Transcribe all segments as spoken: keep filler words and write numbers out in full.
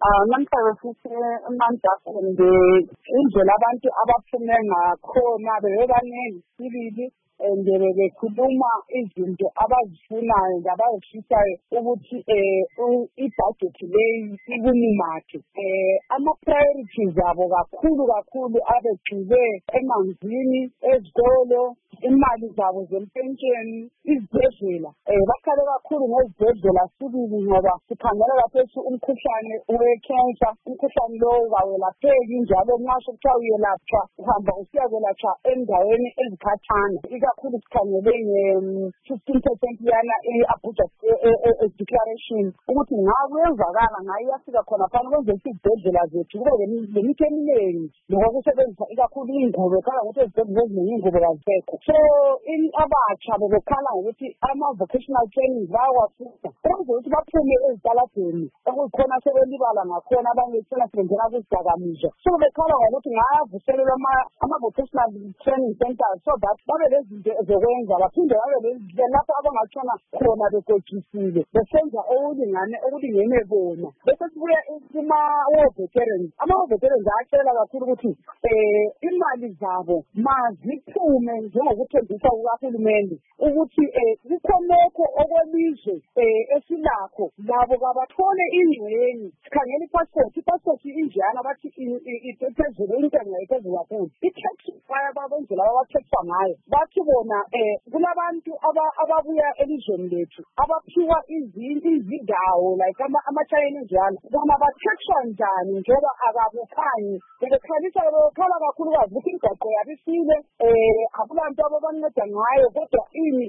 Ah, namhlanje futhi uMandla indlela abantu abaphume ngakhona bebebaningi sibili nje bekhuluma izinto abazifunayo nabazishisayo ukuthi eh i-budget leyi ikunimakhe eh ama-priorities abo kakhulu kakhulu abegxile emanzini, ezikolo, imali zabo zempensheni, izibhedlela eh bakhale kakhulu ngezibhedlela sibili ngoba sikhangela lapho umkhuhlane we-cancer, umkhuhlane lowo kawelapheki njalo nxa sekuthiwa uyelatshwa uhamba usiyakwelatshwa endaweni ezikhatshana, ikakhulu sikhangele nge-fifteen percent yana i-Abuja declaration ukuthi ngabe kuyenzakala ngayo iyafika khona phana kwenze izibhedlela zethu kube lemithi eminengi ngokusebenzisa ikakhulu ingubo khala ukuthi ezibhedlela eziningi ingubo kazisekho. So in abatsha bebekhala ngokuthi ama-vocational training bayawafunda kwenze ukuthi baphume ezitaladeni okukhona sebelibala ngakhona abanye sena sebenzela kuzidakamizwa. So bekhala ngokuthi ngayavuselelwa ama-vocational training centers so that babe lezinto zokwenza baphinde babe lezindlela lapho abangatshona khona begojisile besenza okulingane okulingene bona. Bese sibuya kuma-war veterans. Ama-war veterans ayatshela kakhulu ukuthi eh imali zabo maziphume njengokuthembisa kukahulumende ukuthi eh kukhonokho okwelizwe eh esilakho labo kabathole ingxenye. Sikhangela i-passport, i-passport injana bathi iphezulu intengo ephezulu kakhulu. I-tax bayababenzela abathexwa ngayo bathi bona eh kulabantu ababuya elizweni lethu abaphiwa izindawo like ama-China njalo bona bathexwa njani njengoba akabukhanyi bekhalisa bekhala kakhulukazi ukuthi imigaqo yabisile eh akulanto ababanceda ngayo kodwa ini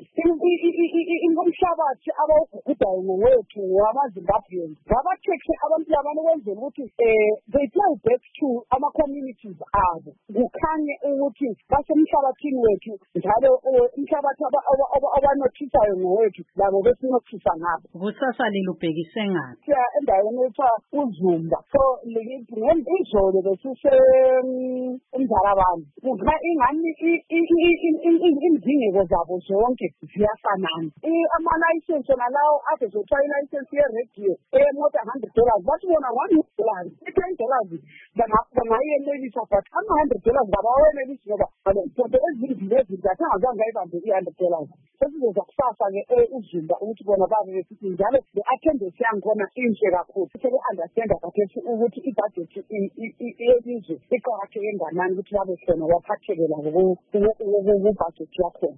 umhlabathi abawugugudayo ngowethu wamaZimbabweans babathexhe abantu labana ukwenzela ukuthi eh they play back to ama-communities abo kukhanye ukuthi basemhlabathini wethu njalo umhlabathi abanothisayo ngowethu labo besinothisa ngabo. Kusasa lelubhekise ngaphi? Ya endaweni ethiwa uZumba. So izolo besise eMzarabani kudla ingani indingeko zabo zonke ziyafanana. Ama-license nalawo ade zothiwa i-license ye-radio eyemota hundred dollars bathi bona one dollars i-ten dollars bangayenelisa but ama-hundred dollars babawenelisi ngoba izinto ezimbili ezinto asingazange ayibambe i-hundred dollars. Sesizoza kusasa-ke uZumba ukuthi bona babe besithi njalo le-attendance yangikhona inhle kakhulu sebe-understanda kathesi ukuthi i-budget yelizwe iqakatheke nganani ukuthi babe khona baphatheke labo ku-budget yakhona.